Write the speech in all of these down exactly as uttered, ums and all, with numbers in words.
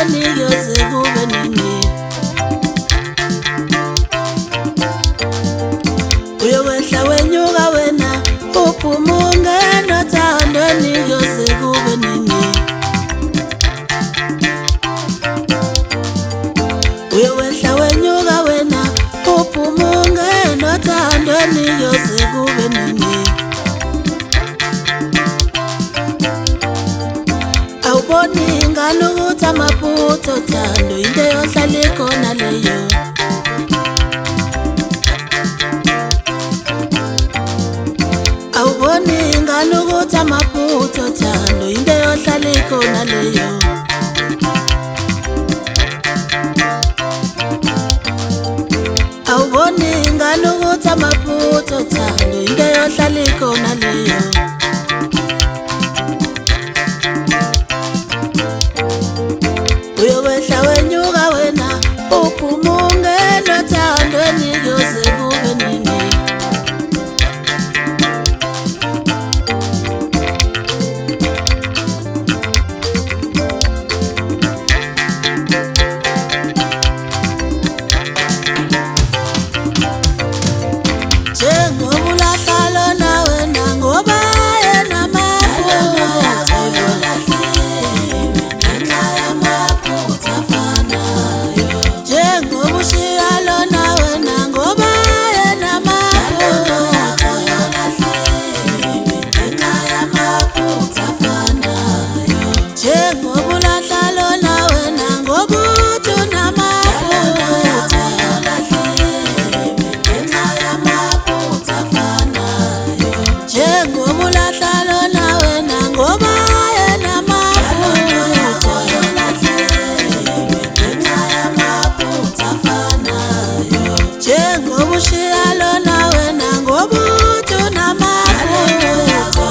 enthandweni kuyoze kube nini. Uyokwehla wenyuka wena uphuma ungena enthandweni kuyoze kube nini. Uyokwehla wenyuka wena uphuma ungena enthandweni kuyoze kube nini. Awuboni ingane ukuthi amaphutha othando into yohlala ikhona leyo. Awuboni ingane ukuthi amaphutha othando into yohlala ikhona leyo. Awuboni ingane ukuthi amaphutha othando into yohlala ikhona leyo. Uyokwehla wenyuka wena uphuma ungena enthandweni kuyoze kube nini. Njengoba ulahla lona wena ngoba yena amaphutha njengoba ushiya lona wena ngoba yena amaphutha njengoba ulahla lona wena ngoba uthi unamaphutha njengoba ulahla lona wena ngoba yena amaphutha njengoba ushiya lona wena ngoba uthi unamaphutha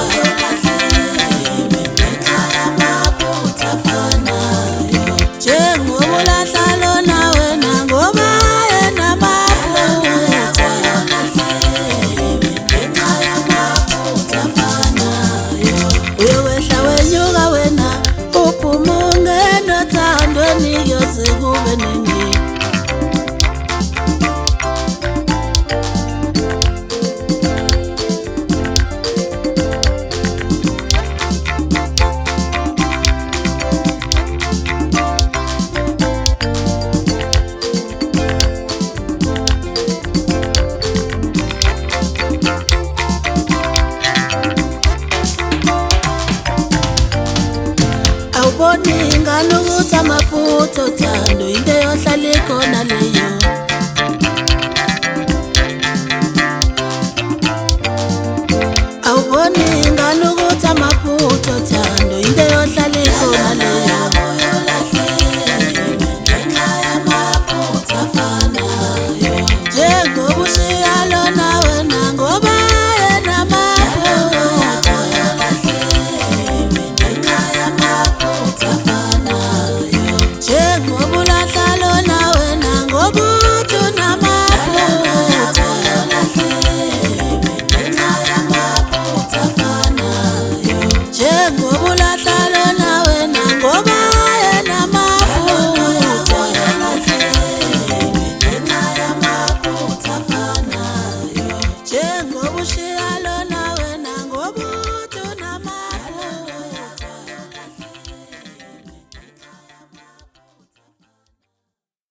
njengoba ulahla lona wena ngoba yena amaphutha uyokwehla wenyuka wena uphuma ungena enthandweni kuyoze kube nini. Awuboni ingane ukuthi amaphutha othando into yohlala ikhona leyo. Awuboni ingane